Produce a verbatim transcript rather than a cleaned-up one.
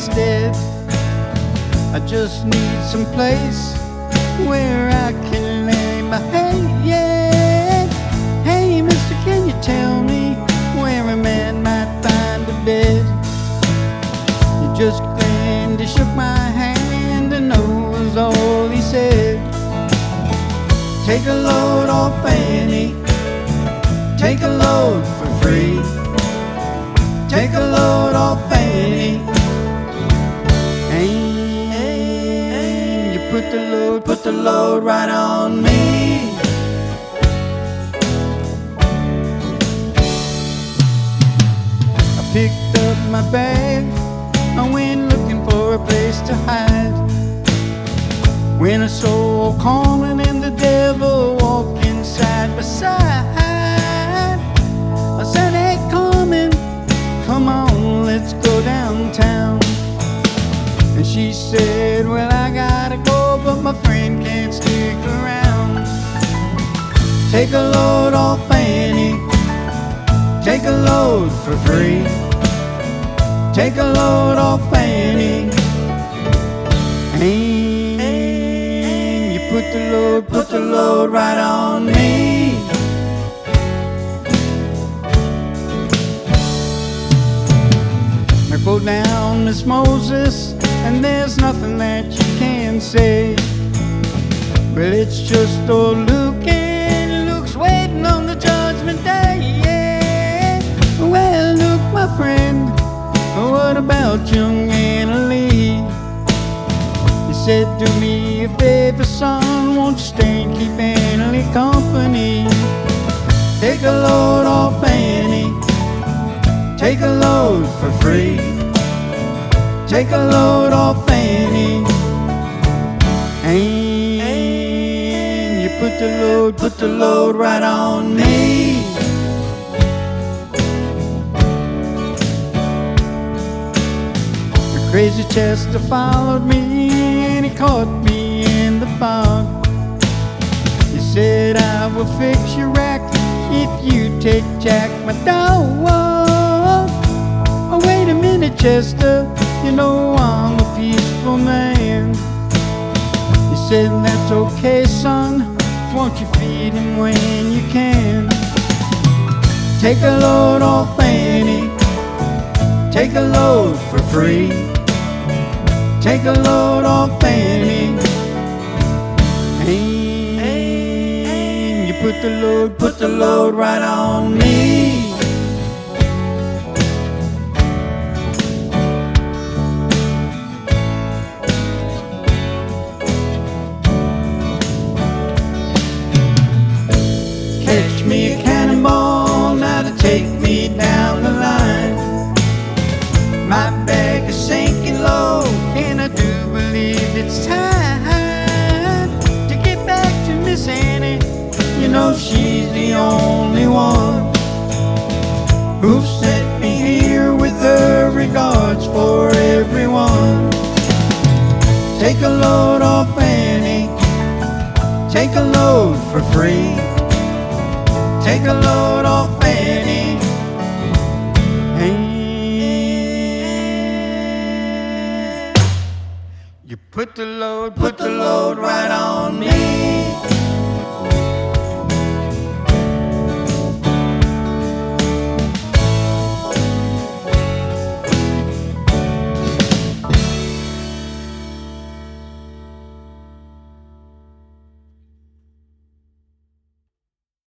instead. I just need some place where I can lay my head. Hey, mister, can you tell me where a man might find a bed? He just grinned, he shook my hand, and that was all he said. Take a load off Fanny, take a load for free. Take a load off Fanny, and you put the load, put the load right on me. I picked up my bag, I went looking for a place to hide, when I saw Coleman and the devil walking side by side. I said, hey Coleman, come on, let's go downtown. And she said, well, I gotta go, but my friend can't stick around. Take a load off Fanny, take a load for free. Take a load off Fanny, and you put the load, put the load right on me. Go down, Miss Moses, and there's nothing that you can say. Well, it's just old Luke, and Luke's waiting on the judgment day. Yeah. Well, Luke, my friend, what about young Anna Lee? He said, do me a favor, son, won't you stay and keep Anna Lee company? Take a load off Fanny, take a load for free. Take a load off Fanny, and you put the load, put the load right on me. The crazy Chester followed me, and he caught me in the fog. He said, I will fix your rack if you take Jack, my dog. Oh, wait a minute, Chester, you know I'm a peaceful man. He said, that's okay, son, won't you feed him when you can? Take a load off Fanny, take a load for free. Take a load off Fanny, and you put the load, put the load right on me. Catch me a cannonball now to take me down the line. My bag is sinking low, and I do believe it's time to get back to Miss Annie. You know she's the only one who sent me here with her regards for everyone. Take a load off Fanny, take a load for free. Take a load off Fanny, and you put the load, put the load right on me.